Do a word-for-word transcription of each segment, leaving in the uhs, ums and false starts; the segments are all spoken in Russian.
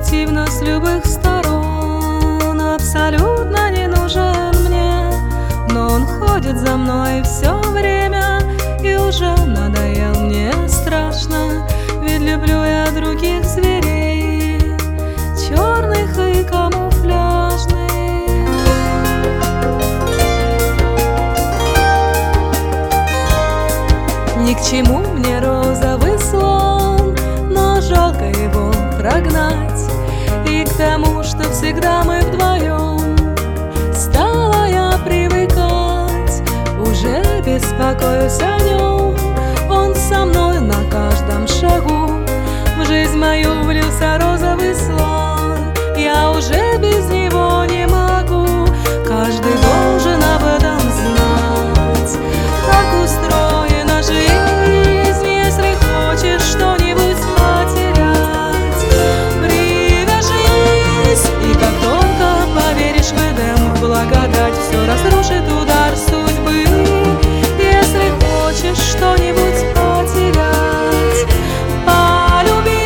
противно с любых сторон, абсолютно не нужен мне, но он ходит за мной все время, и уже надоел мне страшно, ведь люблю я других зверей, черных и камуфляжных. Ни к чему мне розовый слон, но жалко его прогнать. И к тому, что всегда мы вдвоем, стала я привыкать. Уже беспокоюсь о нем, он со мной на каждом шагу. В жизнь мою влился розовый слон, я уже без него не могу. Каждый должен об этом знать, как устроена жизнь. Если хочешь что-нибудь потерять, привяжись, и как только поверишь в Эдем, в благодать, все разрушит удар судьбы. Если хочешь что-нибудь потерять, полюби.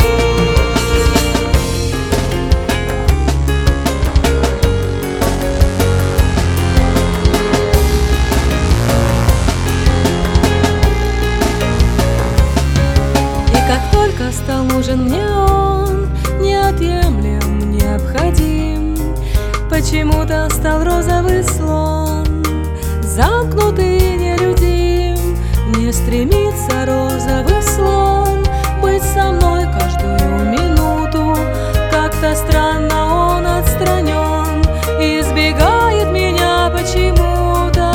И как только стал нужен мне он, неотъемлем, необходим, почему-то стал розовый слон, замкнутый и нелюдим. Не стремится розовый слон быть со мной каждую минуту. Как-то странно он отстранен, избегает меня почему-то.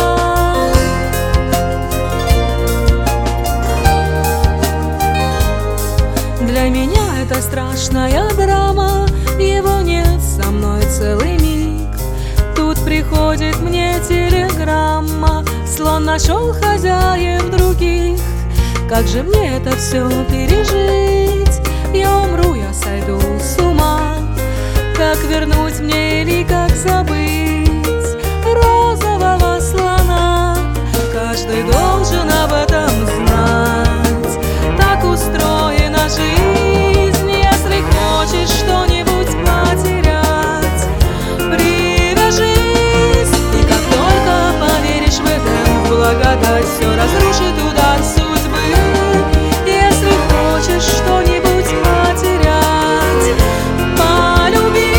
Для меня это страшная драма, его нет со мной целый миг. Тут приходит мне телеграмма: слон нашел хозяев других. Как же мне это все пережить? Я умру, я сойду с ума. Как вернуть мне или как забыть розового слона? Каждый должен об этом знать, так устроена жизнь. Если хочешь что-нибудь потерять, привяжись, и как только поверишь в это, в благодать, все разрушит удар судьбы. Если хочешь что-нибудь потерять, полюби.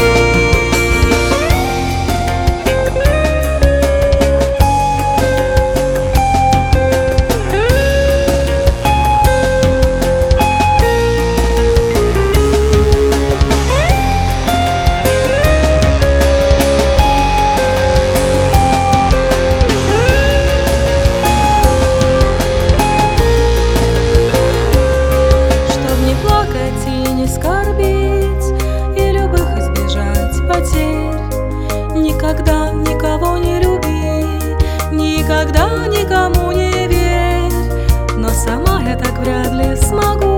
Никогда никого не люби, никогда никому не верь, но сама я так вряд ли смогу.